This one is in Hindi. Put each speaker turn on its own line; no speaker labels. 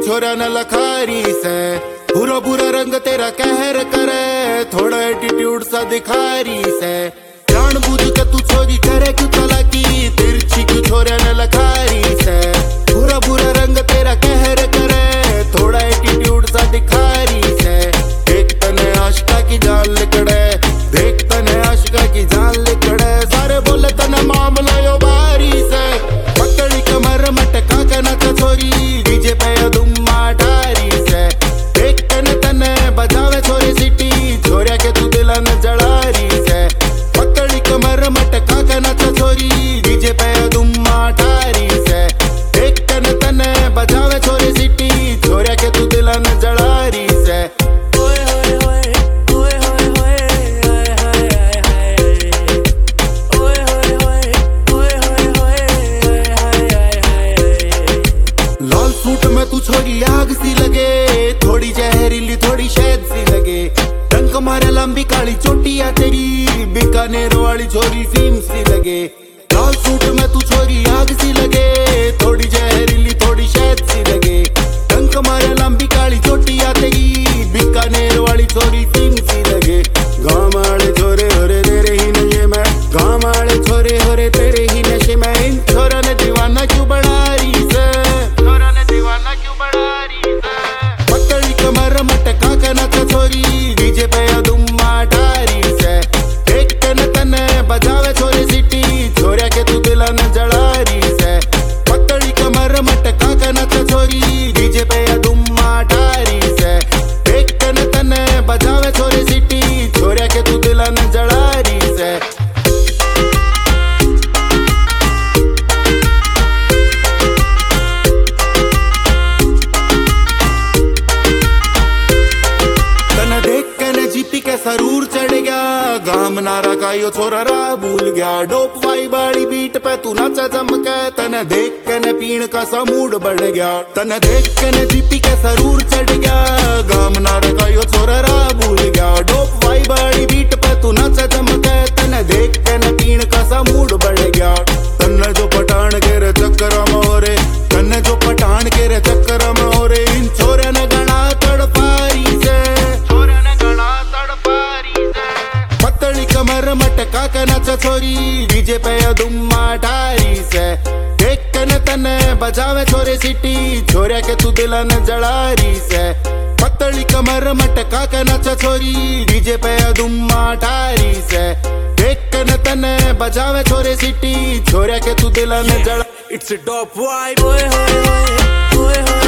छोरा न लखारी से, बुरा बुरा रंग तेरा कहर करे, थोड़ा एटीट्यूड सा दिखारी से। जान बुझ के तू चोरी करे क्यों चालाकी, तिरछी क्यों छोरा न लखारी से। बुरा बुरा रंग तेरा कहर करे, थोड़ा एटीट्यूड सा दिखारी से। देख तने आशिका की जान लिकड़े, देख तने आशिका की जान लिकड़े, सारे बोले तने मामला यो बारी से। पकड़ी कमर मटका के नच छोरी, डीजे पे दुम्मा ठारी से। देख तने तने बजावे छोरी सिटी, छोरिया के तू दिलन जड़ारी से। पकड़ी कमर मटका के नच छोरी, डीजे पे दुम्मा ठारी से। देख तने तने बजावे छोरी सिटी, छोरिया के तू दिलन जड़ारी से। तू छोरी आग सी लगे, थोड़ी जहरीली थोड़ी शहद सी लगे। रंग मारे लंबी काली चोटिया तेरी, बीकानेर वाली छोरी फीम सी लगे। लाल सूट में तू छोरी आग सी लगे, थोड़ी जहरीली थोड़ी शहद सी लगे। रंग मारे लंबी काली चोटिया तेरी, बीकानेर वाली छोरी फीम सी लगे। गाँव वाले छोरे होरे तेरे ही नशे में, गाँव वाले छोरे होरे तेरे ही नशे में। इन छोरा ने दीवाना क्यों बना रही से, पकड़ी कमर मटका के नच छोरी, डीजे पे दुम्मा ठारी से। देख तने तने बजावे छोरी सिटी, छोरिया के तू दिलन जड़ारी से। पकड़ी कमर मटका के नच छोरी, डीजे पे दुम्मा ठारी से। देख तने तने बजावे छोरी सिटी, छोरिया के तू दिलन जड़ारी से। जीपी के सरूर चढ़ गया, गाम नारा का यो छोरा रा भूल गया। डोप वाई बाड़ी बीट पे तू नाचा चमके, तने देख के न पीण का सा मूड बढ़ गया। तने देख के न जीपी के सरूर चढ़ गया, गाम नारा का यो छोरा रा भूल गया। डोप वाई बाड़ी बीट पे तू नाचा चमके, तने देख के न पीण का सा मूड बढ़ गया। तन्ने जो पठान के रे चक्कर में हो रे, तन्ने जो पठान के रे चक्कर में हो रे। इन छोरे ने गणा तड़पारी से, कमर मटका के नच छोरी, डीजे पे दुम्मा ठारी से। देख के न तने बजावे छोरे सिटी, छोरिया के तू दिलन जड़ारी से। पतली कमर मटका के नच छोरी, डीजे पे दुम्मा ठारी से। देख के न तने बजावे छोरे सिटी, छोरिया के तू दिलन जड़ा।
It's a dope vibe,